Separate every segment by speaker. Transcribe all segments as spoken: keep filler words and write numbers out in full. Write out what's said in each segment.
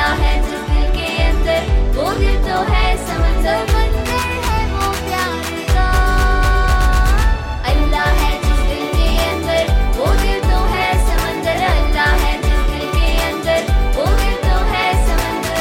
Speaker 1: अल्लाह है जिस दिल के अंदर, वो दिल तो है समंदर, मंदिर है वो प्यार का। अल्लाह है जिस दिल के अंदर, वो दिल तो है समंदर, अल्लाह है जिस दिल के अंदर, वो दिल तो है समंदर।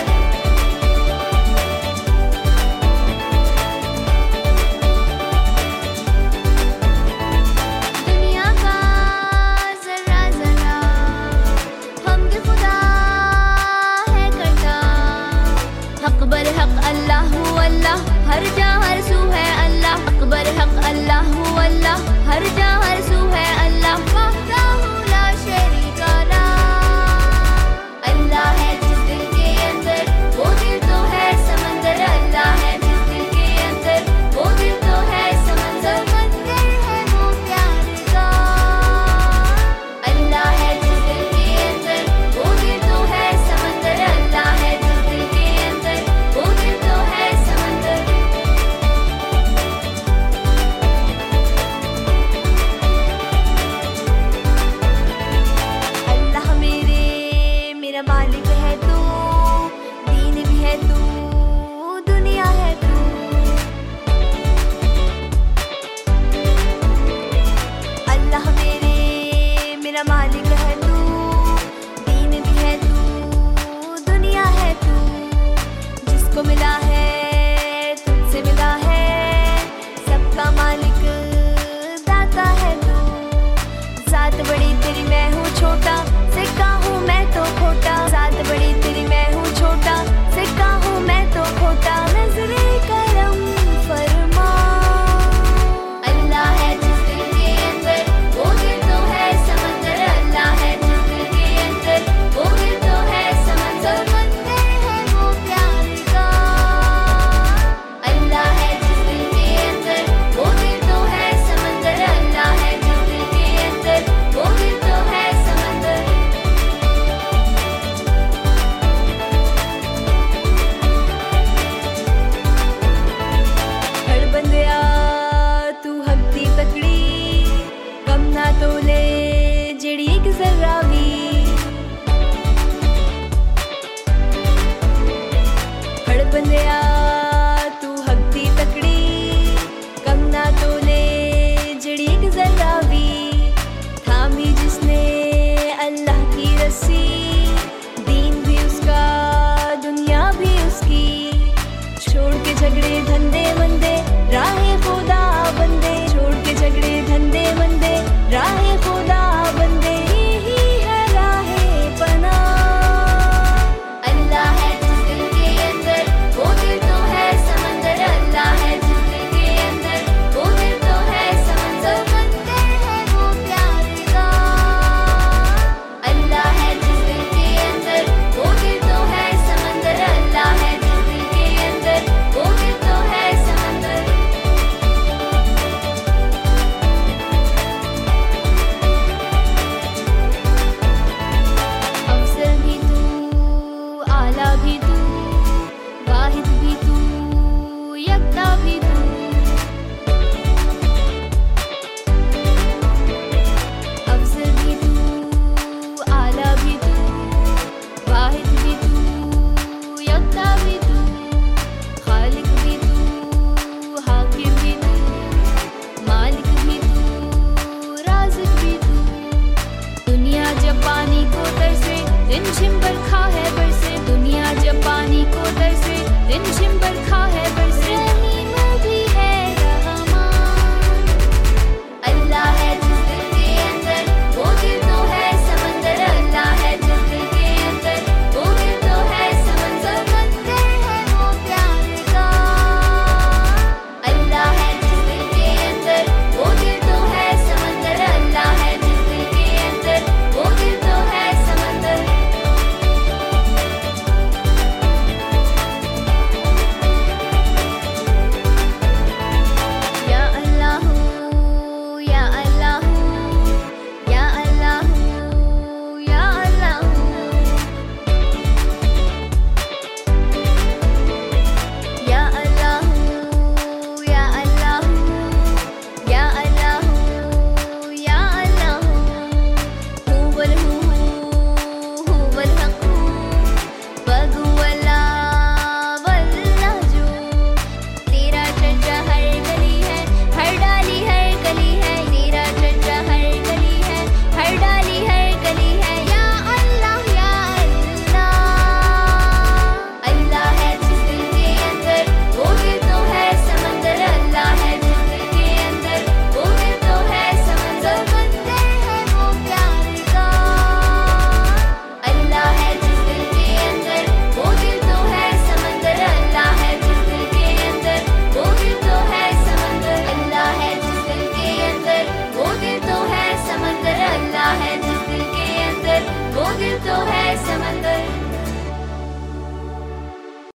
Speaker 1: दुनिया का जरा जरा हमद खुदा है करता, हक बर हक अल्लाह हु अल्लाह, हर जा हर सू है अल्लाह, हक बर हक अल्लाह हु अल्लाह, हर जा हर सू है अल्लाह, वहदाहु ला शरीका ला। अल्लाह है जिस दिल के अंदर, वो दिल तो है समंदर, अल्लाह है जिस दिल के अंदर, वो दिल तो है समंदर, मंदिर है वो प्यार का। अल्लाह है जिस दिल के अंदर, वो दिल तो है समंदर, अल्लाह है जिस दिल के अंदर, वो दिल तो है समंदर। अल्लाह मेरे मेरा मालिक है तू, दीन भी है तू, दुनिया है तू। अल्लाह मेरे मेरा मालिक है तू, दीन भी है तू, दुनिया है तू। जिसको मिला है तुझसे मिला है, सबका मालिक दाता है तू। जात बड़ी तेरी मैं हूँ छोटा, सिक्का हूँ मैं तो खोटा, जात बड़ी तेरी मैं हूँ छोटा, सिक्का हूँ मैं तो खोटा, नजरे करम फरमा। अल्लाह है जिस दिल के अंदर, वो दिल तो है समंदर, अल्लाह है जिस दिल के अंदर, वो दिल तो है समंदर, मंदिर है वो प्यार का। अल्लाह है जिस दिल के अंदर, वो दिल तो है समंदर, अल्लाह है जिस दिल के अंदर, वो दिल तो है समंदर। हड़ बंदिया तू हकती तकड़ी, कम ना तोले जेड़ी एक जर्रा भी। हड़ बंदिया तू हकती तकड़ी, कम ना तोले जेड़ी एक जर्रा भी। थामी जिसने अल्लाह की रस्सी, दीन भी उसका दुनिया भी उसकी। छोड़ के झगड़े धंधे मंदे, राहे खुदा बंदे, छोड़ के झगड़े धंधे मंदे, राहे खुदा बंदे, यही है राहे पना। अल्लाह है जिस दिल के अंदर, वो दिल तो है